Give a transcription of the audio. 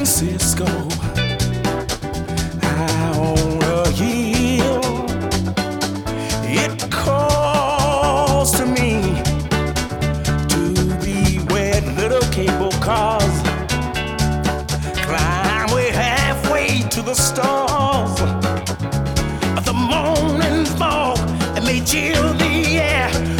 Cisco, I own a hill. It calls to me to be where little cable cars climb way halfway to the stars. The morning fog and may chill the air.